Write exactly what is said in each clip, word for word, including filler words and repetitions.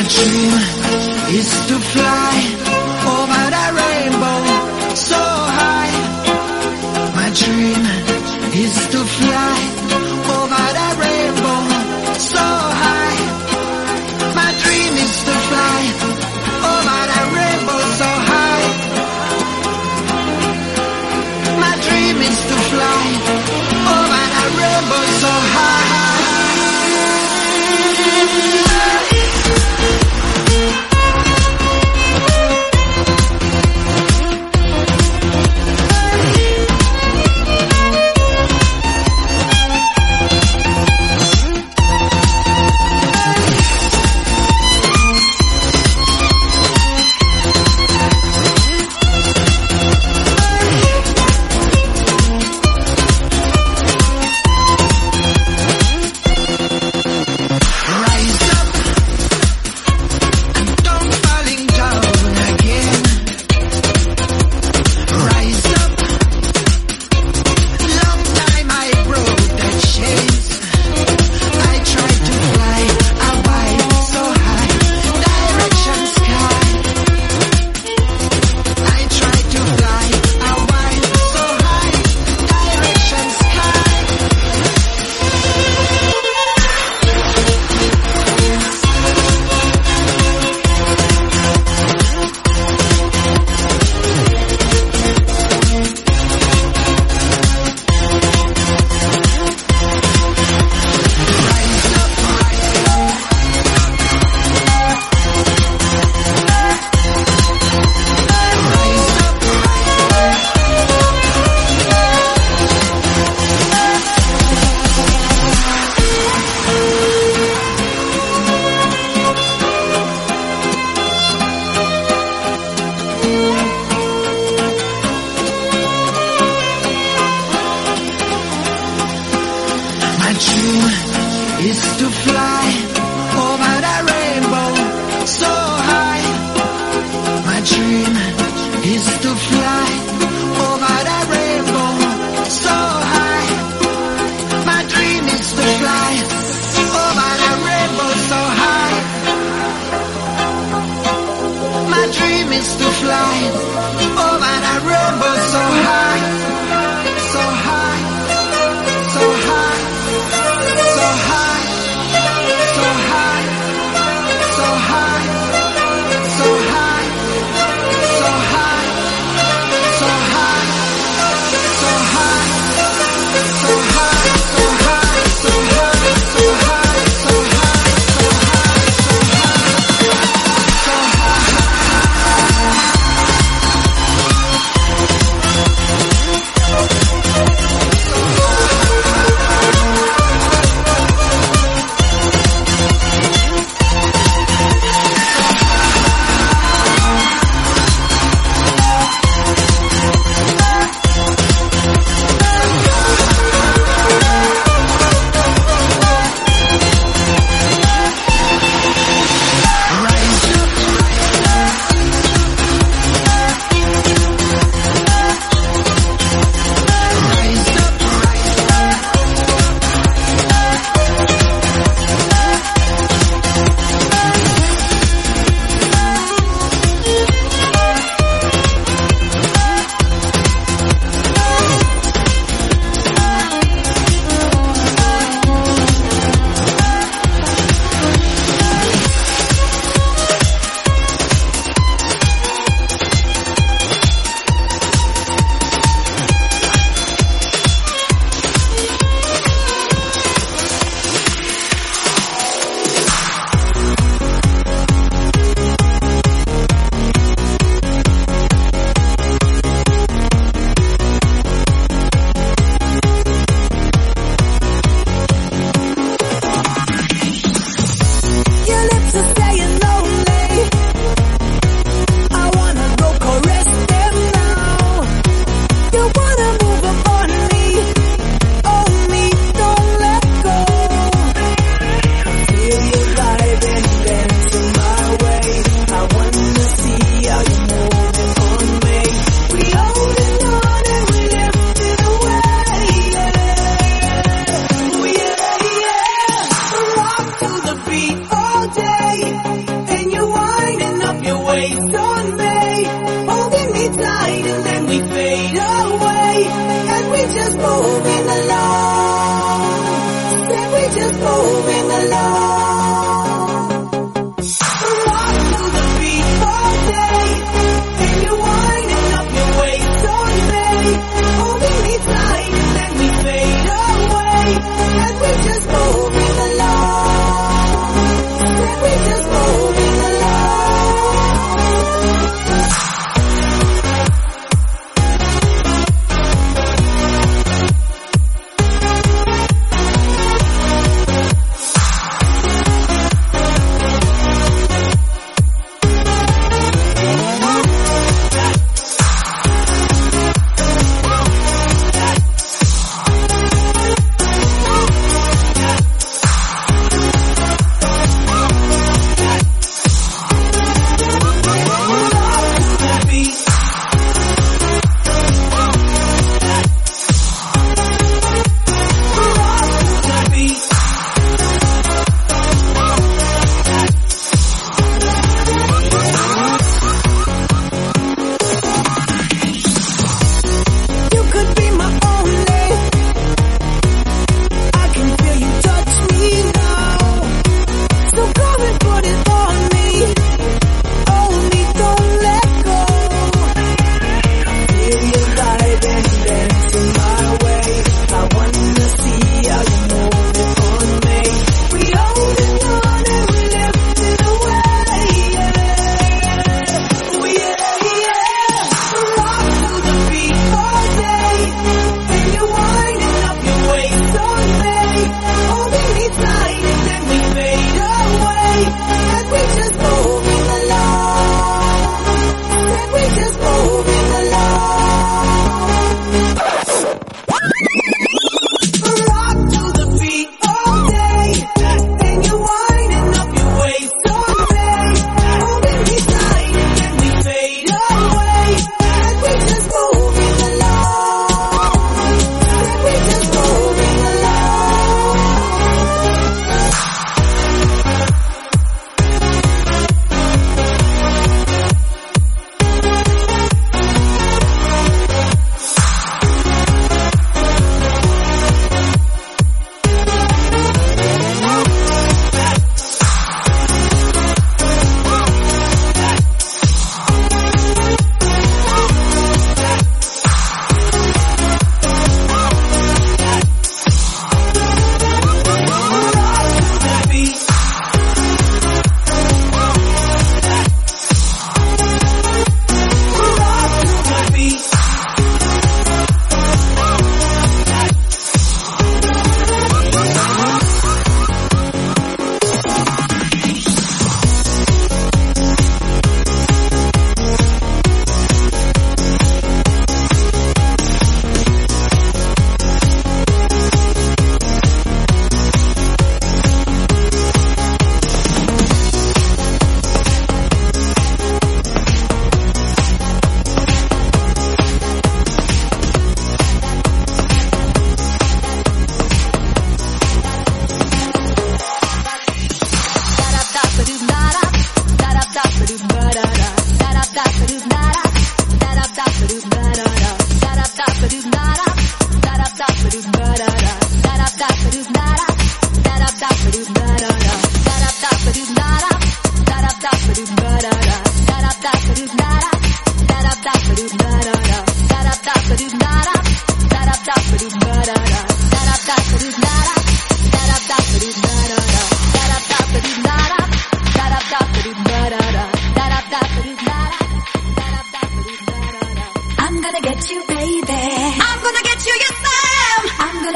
My dream is to fly over the rainbow so high. My dream is to fly over the rainbow so high. My dream is to fly over the rainbow so high. My dream is to fly over the rainbow so high.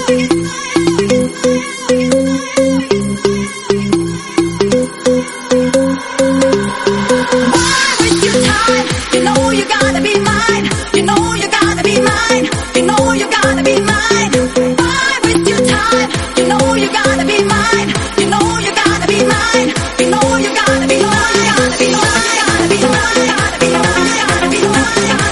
Gotta be mine.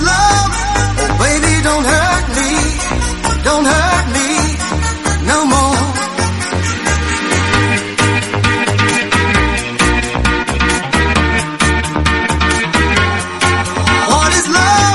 love? Oh baby, don't hurt me, don't hurt me no more. What is love?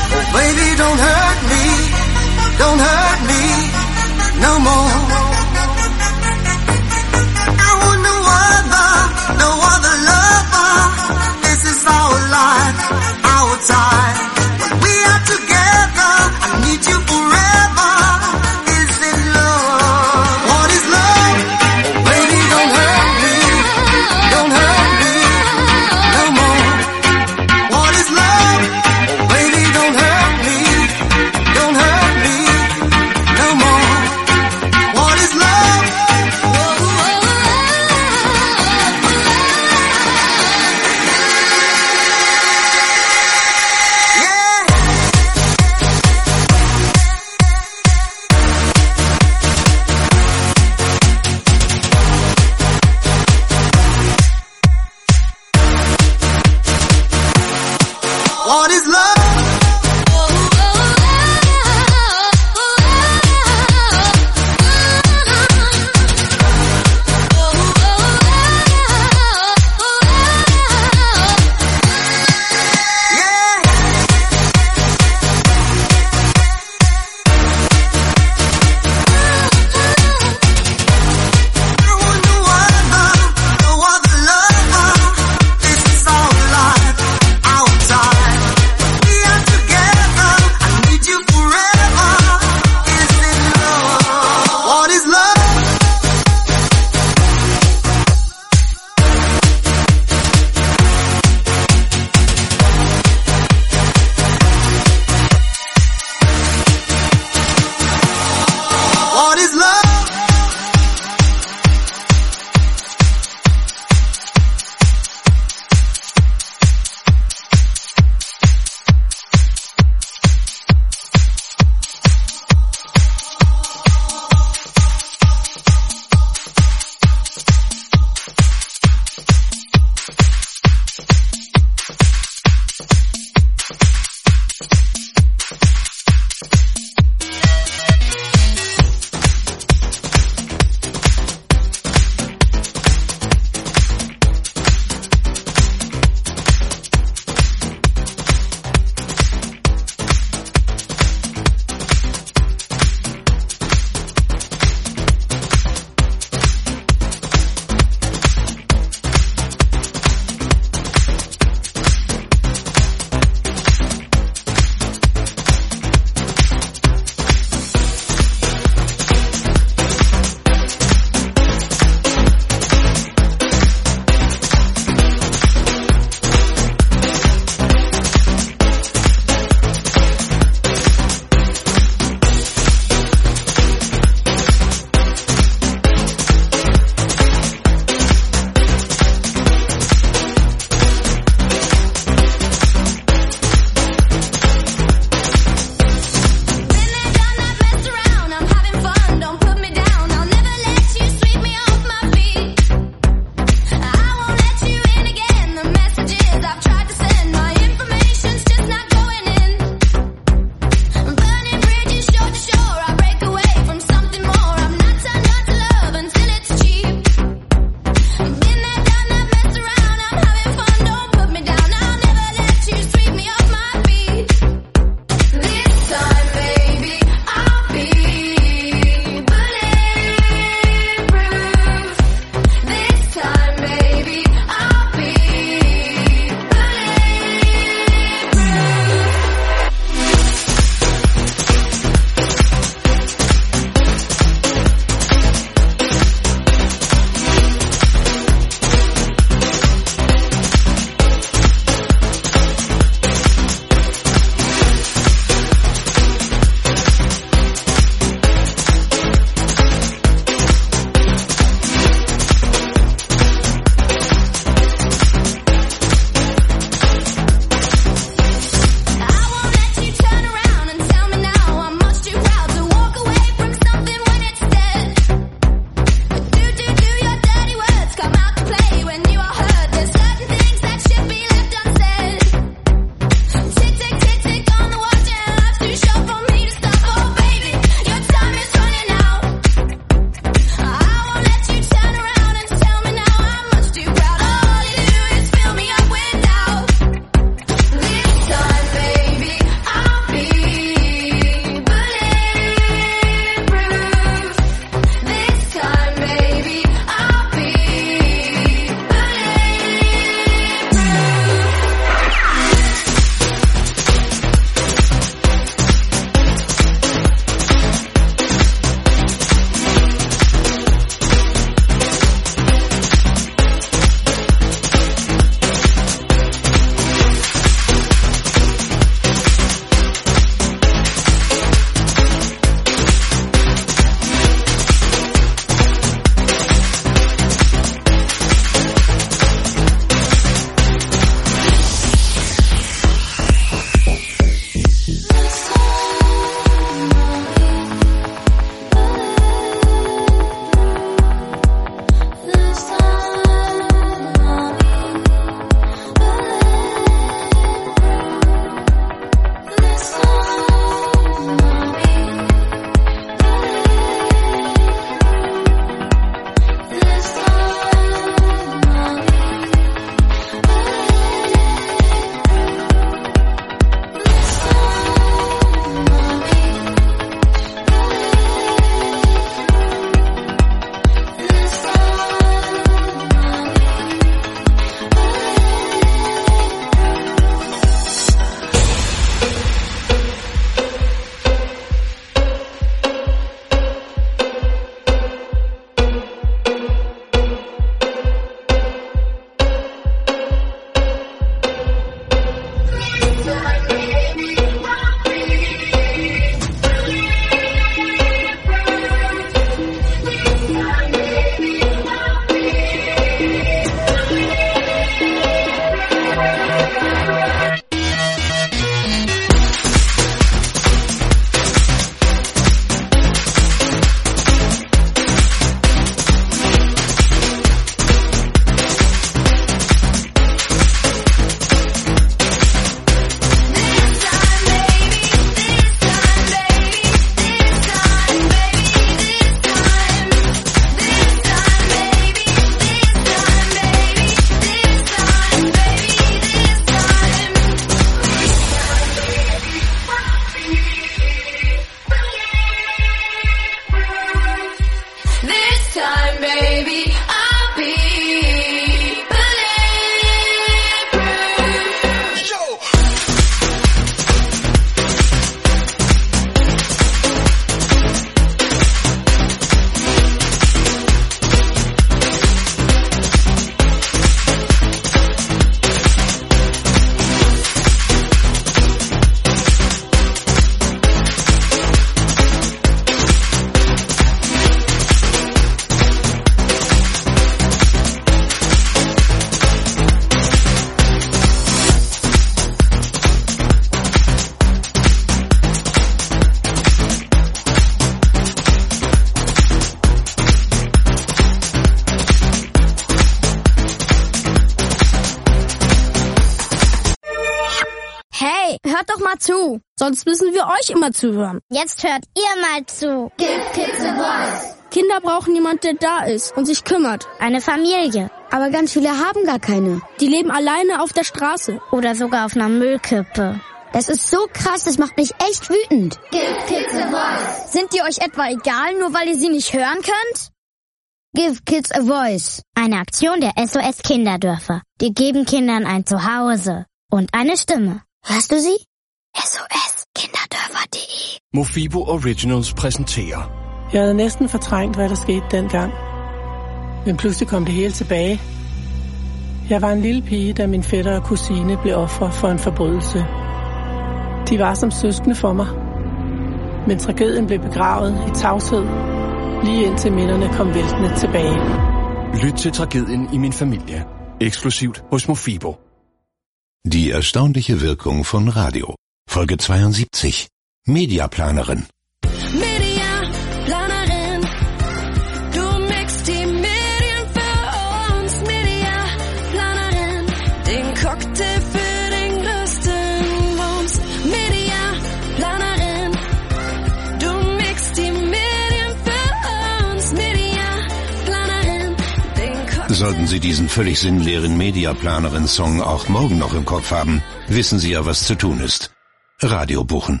hört doch mal zu. Sonst müssen wir euch immer zuhören. Jetzt hört ihr mal zu. Give kids a voice. Kinder brauchen jemand, der da ist und sich kümmert. Eine Familie. Aber ganz viele haben gar keine. Die leben alleine auf der Straße. Oder sogar auf einer Müllkippe. Das ist so krass, das macht mich echt wütend. Give kids a voice. Sind die euch etwa egal, nur weil ihr sie nicht hören könnt? Give kids a voice. Eine Aktion der S O S Kinderdörfer. Die geben Kindern ein Zuhause og eine Stimme. Hørst du sie? S O S kinderdörfer punktum d e Mofibo Originals præsenterer. Jeg havde næsten fortrængt, hvad der skete dengang. Men pludselig kom det hele tilbage. Jeg var en lille pige, da min fætter og kusine blev ofre for en forbrydelse. De var som søskende for mig. Men tragedien blev begravet i tavshed, lige indtil minderne kom væltende tilbage. Lyt til Tragedien i min Familie. Exklusivt hos Mofibo. Die erstaunliche Wirkung von Radio. Folge zweiundsiebzig. Mediaplanerin. Mediaplanerin. Du mixt die Medien für uns. Mediaplanerin. Den Cocktail für den größten Wumms. Mediaplanerin. Du mixt die Medien für uns. Mediaplanerin. Den Cocktail. Sollten Sie diesen völlig sinnleeren Mediaplanerin-Song auch morgen noch im Kopf haben, wissen Sie ja, was zu tun ist. Radio buchen.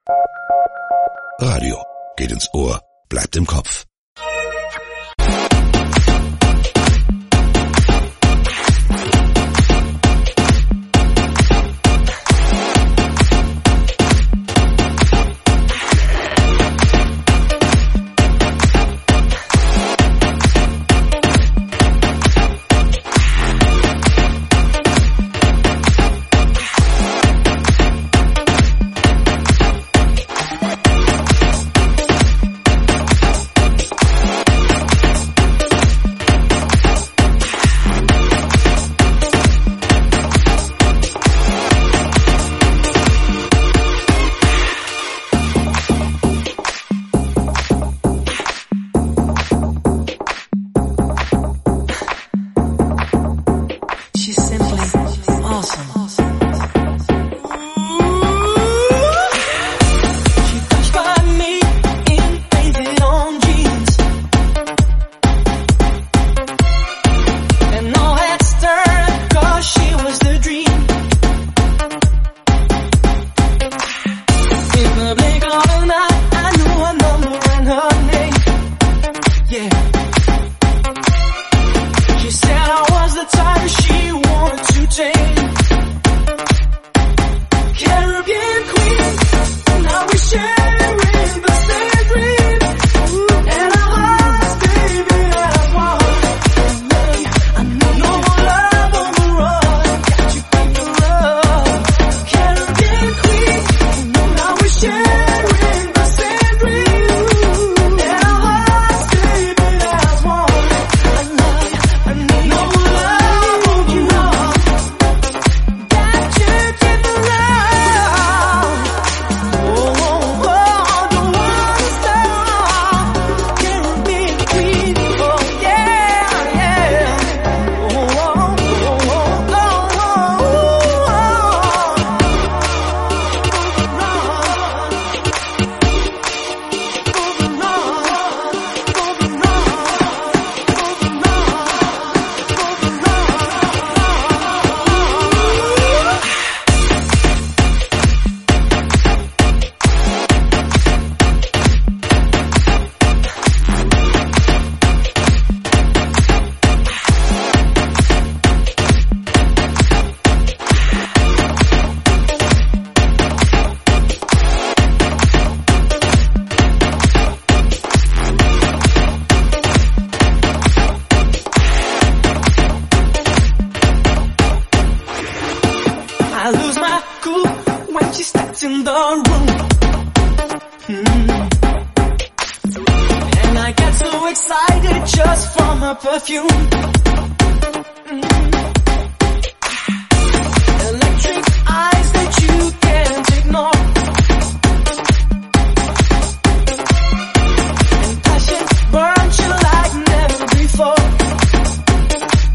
Radio geht ins Ohr, bleibt im Kopf.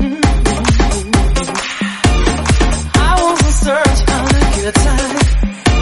Time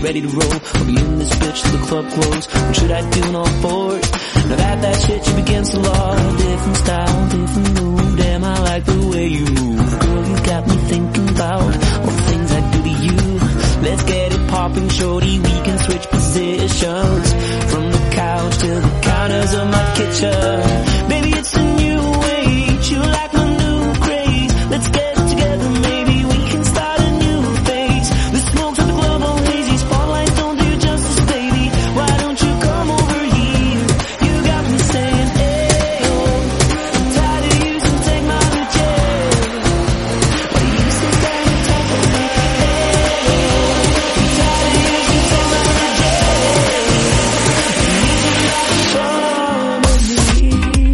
ready to roll. I'll be in this bitch till the club close. What should I do on all fours? Now that that shit you against the law. Different style, different move. Damn, I like the way you move. Girl, you got me thinking about all the things I do to you. Let's get it popping, shorty. We can switch positions from the couch to the counters of my kitchen. Baby, it's a new age. You like my new craze. Let's get together, maybe we can start a new phase. The smoke to the club all hazy. Spotlights don't do you justice, baby. Why don't you come over here? You got me saying, hey, oh, I'm tired of you, so take my chair. Why you sit down and talk with me? Hey, oh, I'm tired of you, so take my chair. You should not follow me.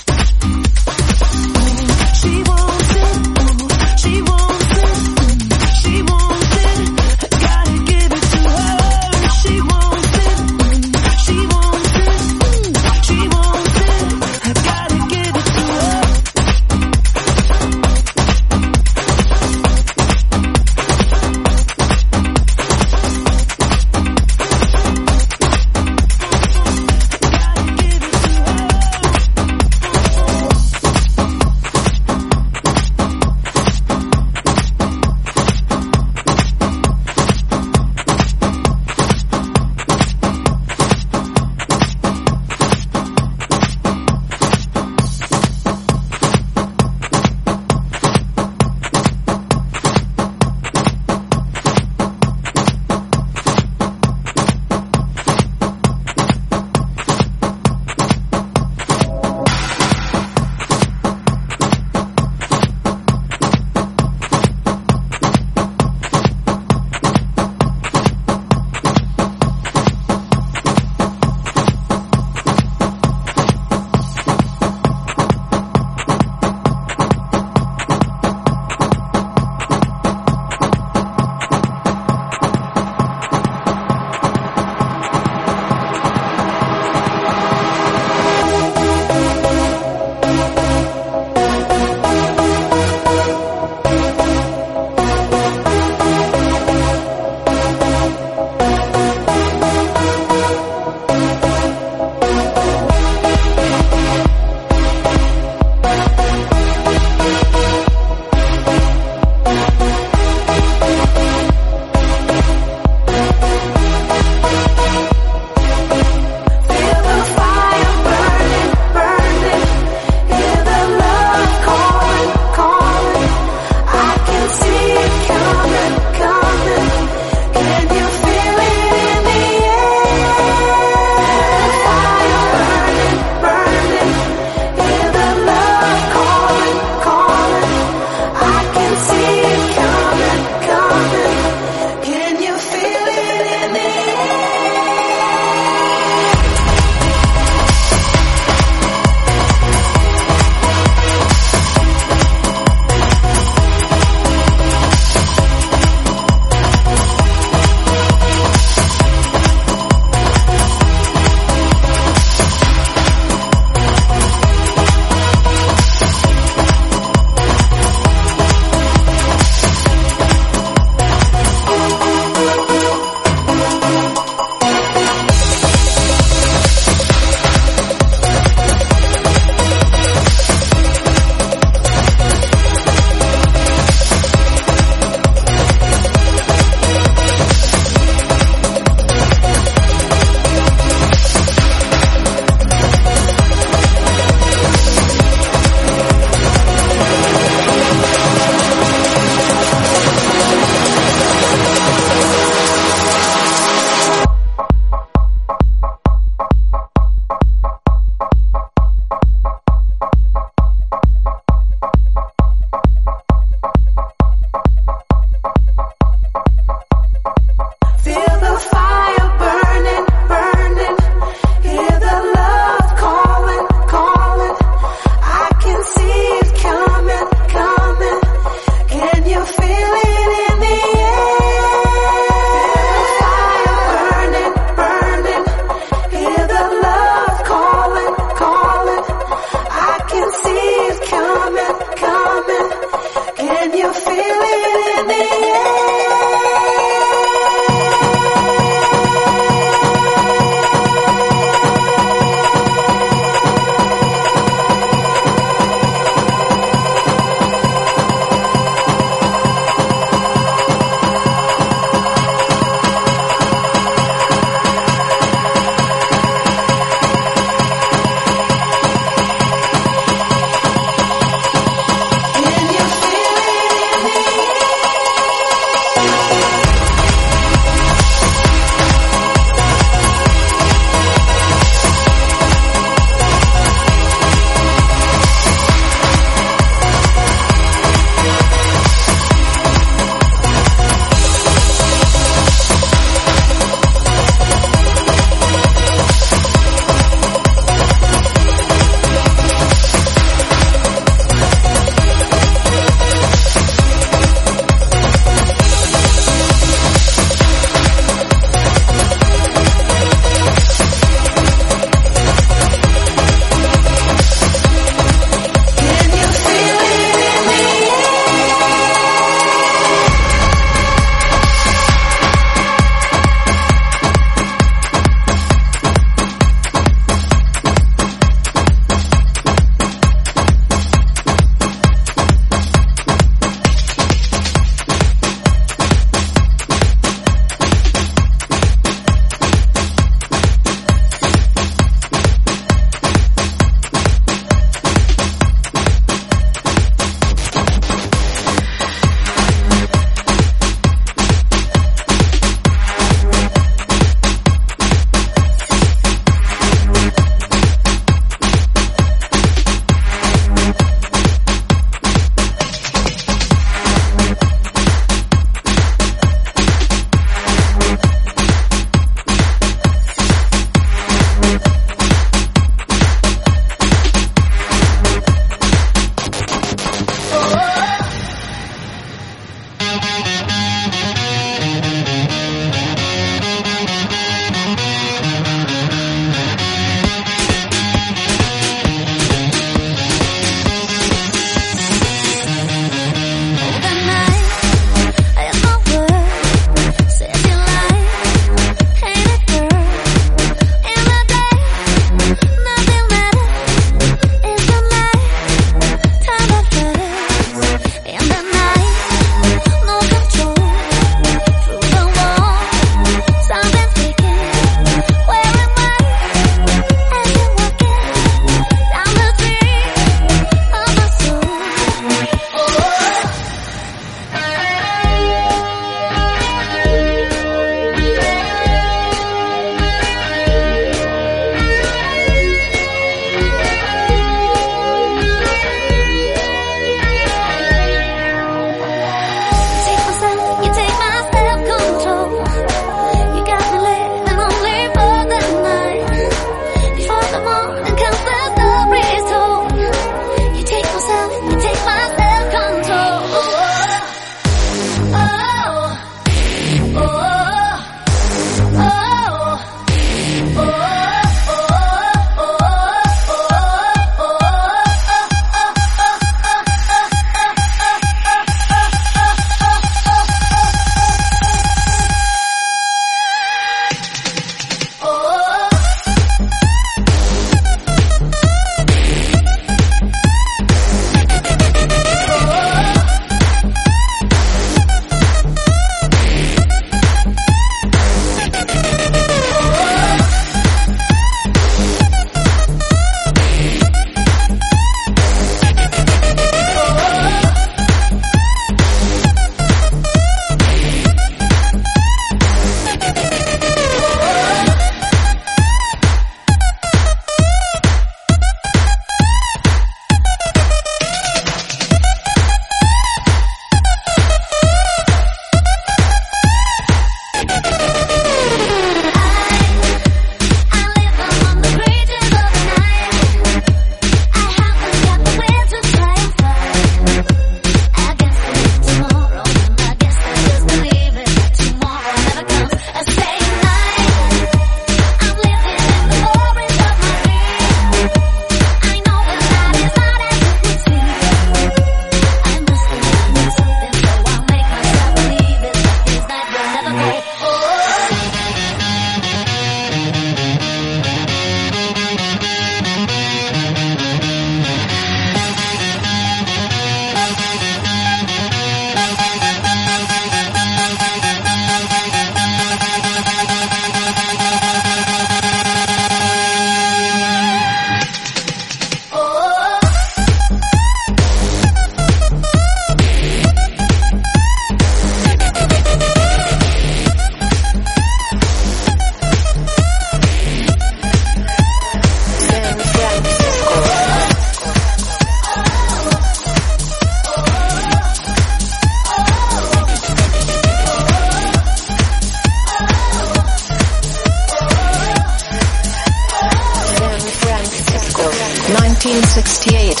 nineteen sixty-eight.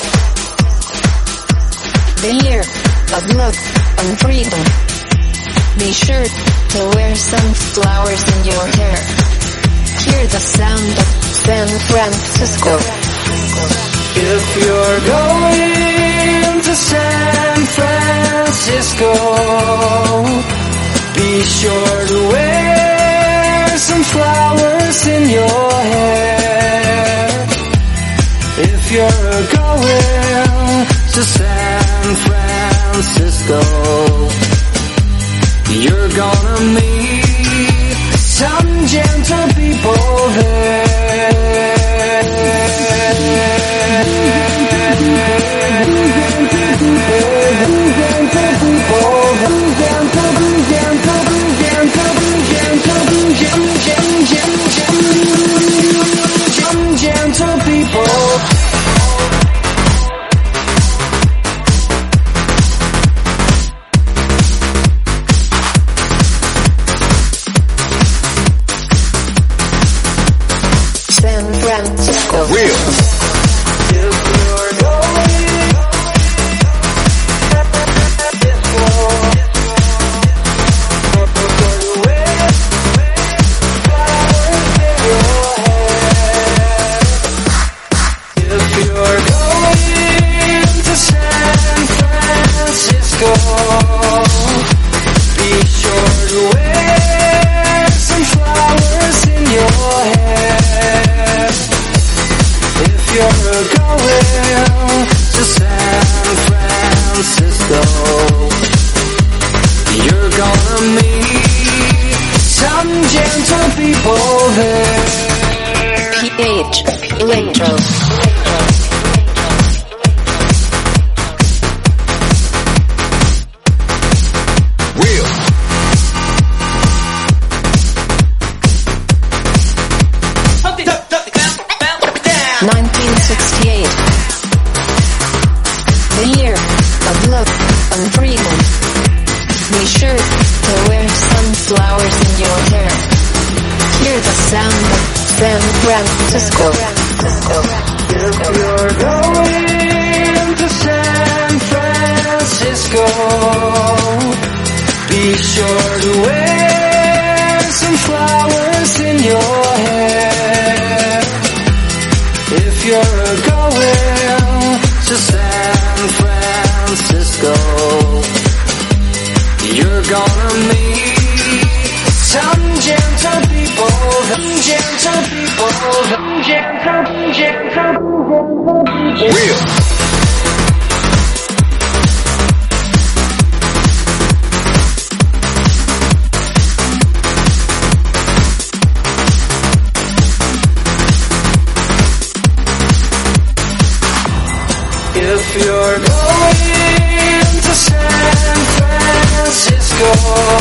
The year of love and freedom. Be sure to wear sunflowers in your hair. Hear the sound of San Francisco. If you're going to San Francisco, be sure to wear some flowers in your hair. If you're going to San Francisco, you're gonna meet some gentle people there. Gentle people. San Francisco. Real. nineteen sixty-eight. The year of love and freedom. Be sure to wear sunflowers in your hair. Hear the sound of San Francisco. If you're going to San Francisco, be sure to wear some flowers in your hair. If you're going to San Francisco, you're gonna meet some gentle people, some gentle people, some gentle, gentle, gentle. Real. If you're going to San Francisco,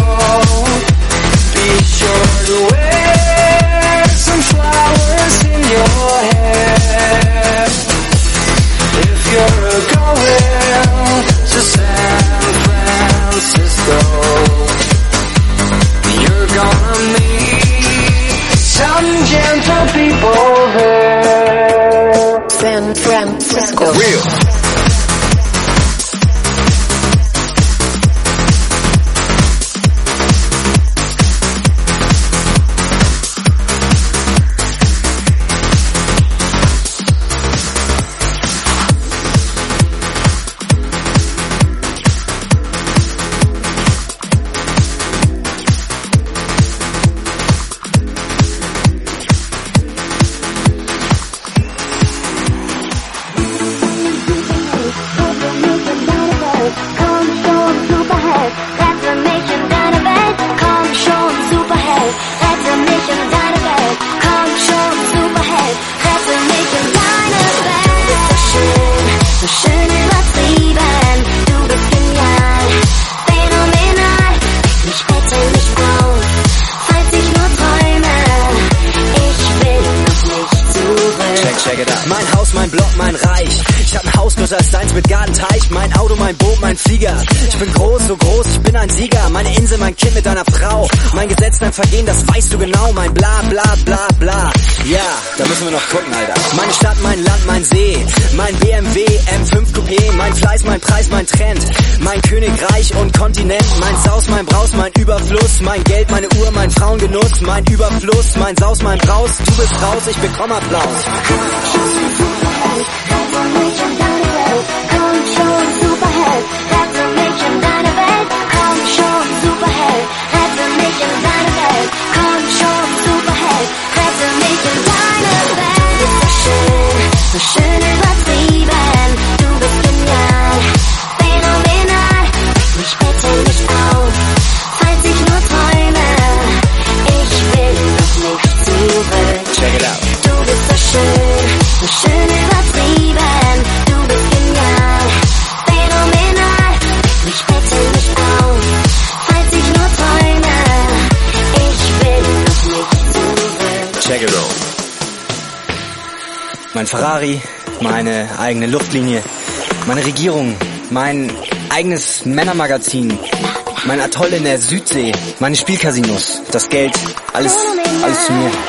be sure to wear some flowers in your hair. If you're going to San Francisco, you're gonna meet some gentle people there. San Francisco. Real. Mein Haus, mein Block, mein Reich. Ich hab ein Haus Haus größer als deins mit Gartenteich. Mein Auto, mein Boot, mein Flieger. Ich bin groß, so groß, ich bin ein Sieger. Meine Insel, mein Kind mit deiner Frau. Mein Gesetz, dein Vergehen, das weißt du genau. Mein bla bla bla bla. Ja, da müssen wir noch gucken, Alter. Meine Stadt, mein Land, mein See. Mein B M W M fünf Coupé. Mein Fleiß, mein Preis, mein Trend. Mein Königreich und Kontinent. Mein Saus, mein Braus, mein Überfluss. Mein Geld, meine Uhr, mein Frauengenuss. Mein Überfluss, mein Saus, mein Braus. Du bist raus, ich bekomme Applaus. Komm schon, Superheld, rette mich in deine Welt. Komm schon, Superheld, rette mich in deine Welt. Komm schon, Superheld, rette mich in deine Welt. Du bist so schön, so schön übertrieben. Du bist genial, phänomenal. Ich bitte mich auf, falls ich nur träume. Ich will noch nicht zurück. Check it out. Du bist so schön, so schön übertrieben. Du bist genial, phänomenal. Ich bitte mich auf, falls ich nur träume. Ich will noch nicht zurück. Check it out. Mein Ferrari, meine eigene Luftlinie, meine Regierung, mein eigenes Männermagazin, mein Atoll in der Südsee, meine Spielcasinos, das Geld, alles, alles zu mir.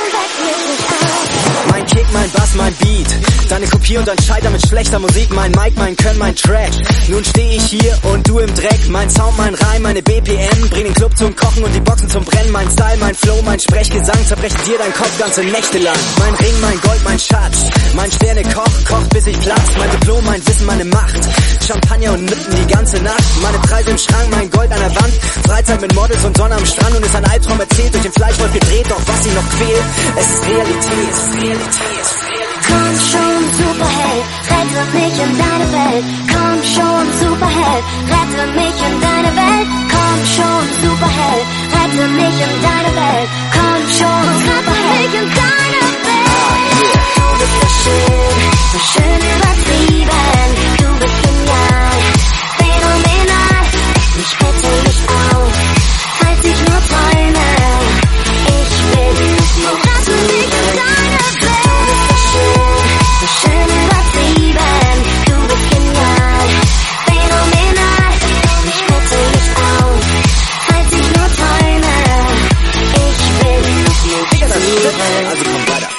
Mein Kick, mein Bass, mein Beat, deine Kopie und ein Scheiter mit schlechter Musik, mein Mic, mein Können, mein Track. Nun steh ich hier und du im Dreck, mein Sound, mein Reim, meine B P M, bring den Club zum Kochen und die Boxen zum Brennen, mein Style, mein Flow, mein Sprechgesang, zerbrecht dir dein Kopf ganze Nächte lang. Mein Ring, mein Gold, mein Schatz, mein Sternekoch, kocht bis ich platz, mein Diplom, mein Wissen, meine Macht, Champagner und Nutten die ganze Nacht, meine Preise im Schrank, mein Gold an der Wand, Freizeit mit Models und Sonne am Strand und ist ein Albtraum erzählt, durch den Fleischwolf gedreht, doch was ihn noch quält, es ist Realität, es ist Realität. Komm schon, Superheld, rette mich in deine Welt. Komm schon, Superheld, rette mich in deine Welt. Komm schon, Superheld, rette mich in deine Welt. Komm schon, Superheld, in deine Welt. Du bist so schön, so schön übertrieben. Du bist genial, phänomenal. Ich bitte mich auf, falls ich nur träume. Ich will nicht rette mich in deine Welt. So schön übertrieben, du bist genial, phänomenal. Ich bitte mich auf, falls ich nur träume. Ich will nicht zurück. Also komm weiter.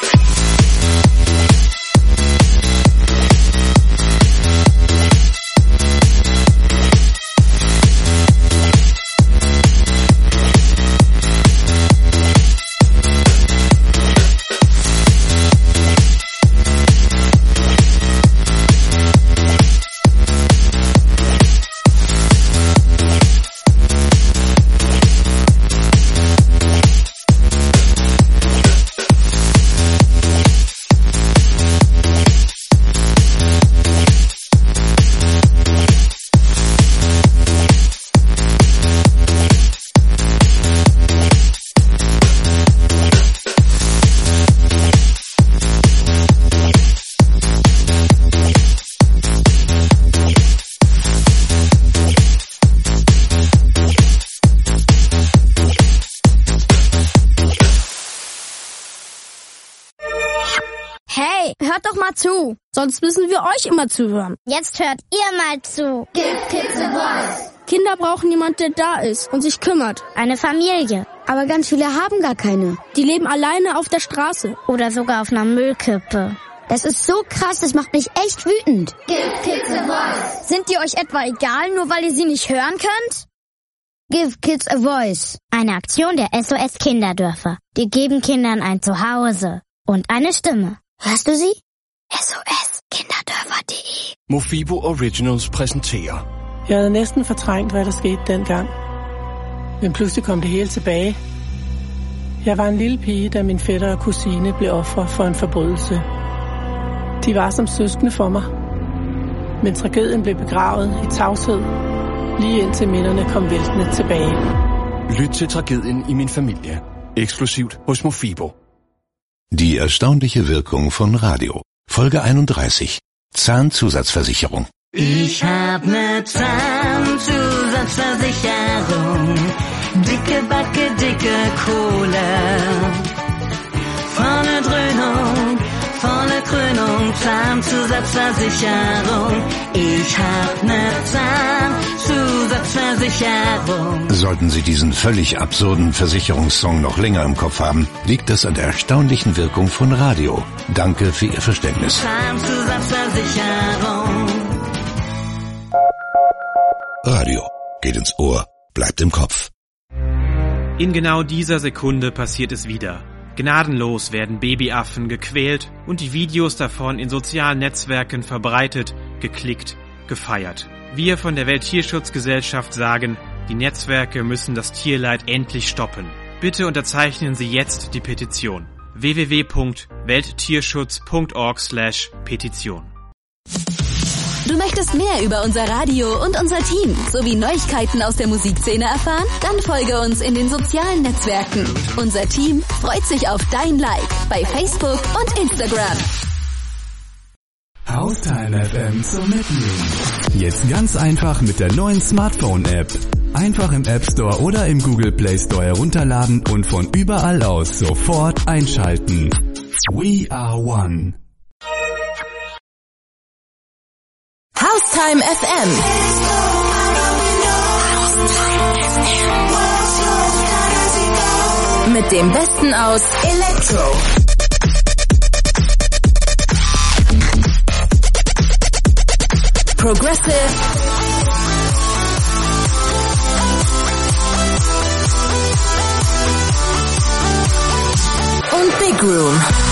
Hey, hört doch mal zu. Sonst müssen wir euch immer zuhören. Jetzt hört ihr mal zu. Give kids a voice. Kinder brauchen jemand, der da ist und sich kümmert. Eine Familie. Aber ganz viele haben gar keine. Die leben alleine auf der Straße. Oder sogar auf einer Müllkippe. Das ist so krass, das macht mich echt wütend. Give kids a voice. Sind die euch etwa egal, nur weil ihr sie nicht hören könnt? Give kids a voice. Eine Aktion der S O S Kinderdörfer. Die geben Kindern ein Zuhause und eine Stimme. Hörst du sie? S O S kinderdörfer punktum de Mofibo Originals præsenterer. Jeg havde næsten fortrængt, hvad der skete dengang. Men pludselig kom det hele tilbage. Jeg var en lille pige, da min fætter og kusine blev ofre for en forbrydelse. De var som søskende for mig. Men tragedien blev begravet i tavshed, lige indtil minderne kom væltende tilbage. Lyt til tragedien i min familie. Eksklusivt hos Mofibo. Die erstaunliche Wirkung von Radio. Folge einunddreißig. Zahnzusatzversicherung. Ich hab ne Zahnzusatzversicherung. Dicke Backe, dicke Kohle. Volle Dröhnung, volle Krönung, Zahnzusatzversicherung. Ich hab ne Zahnzusatzversicherung. Sollten Sie diesen völlig absurden Versicherungssong noch länger im Kopf haben, liegt das an der erstaunlichen Wirkung von Radio. Danke für Ihr Verständnis. Zahnzusatzversicherung. Radio geht ins Ohr, bleibt im Kopf. In genau dieser Sekunde passiert es wieder. Gnadenlos werden Babyaffen gequält und die Videos davon in sozialen Netzwerken verbreitet, geklickt, gefeiert. Wir von der Welttierschutzgesellschaft sagen, die Netzwerke müssen das Tierleid endlich stoppen. Bitte unterzeichnen Sie jetzt die Petition. w w w punkt welttierschutz punkt org slash Petition. Du möchtest mehr über unser Radio und unser Team sowie Neuigkeiten aus der Musikszene erfahren? Dann folge uns in den sozialen Netzwerken. Unser Team freut sich auf dein Like bei Facebook und Instagram. Haustime F M zum Mitnehmen. Jetzt ganz einfach mit der neuen Smartphone-App. Einfach im App Store oder im Google Play Store herunterladen und von überall aus sofort einschalten. We are one. Haustime F M. Mit dem Besten aus Elektro, Progressive und Big Room.